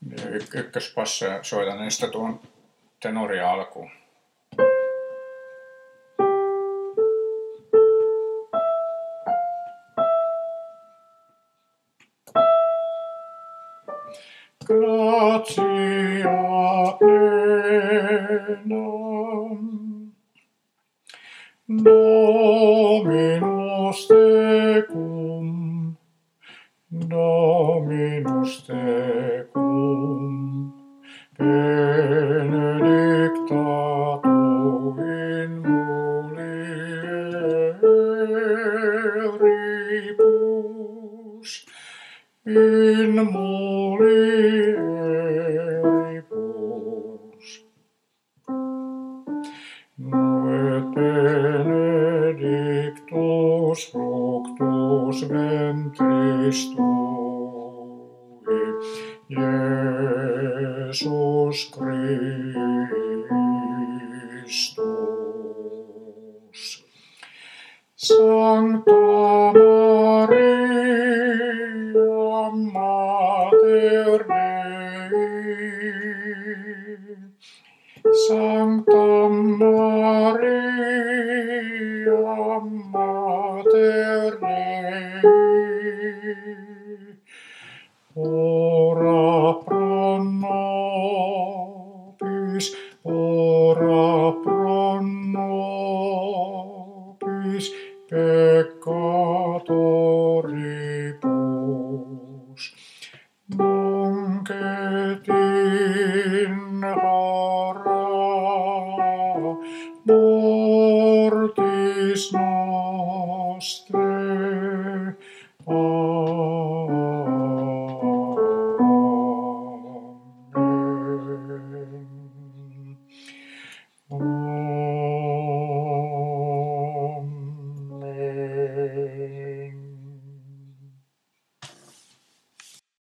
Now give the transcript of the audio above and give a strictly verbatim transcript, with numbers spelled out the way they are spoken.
Y- ykköspassa ja soitan ensin tuon tenoria alkuun. Gratia plenam Dominus tecum, Dominus tecum, benedicta tu in mulieribus, in mulieribus. Et benedictus fructus ventris tui, Iesus Christus. Sancta Maria, Mater Dei, Sancta Maria, Mater Dei, ora pro nobis, ora pro nobis peccatoribus, nunc et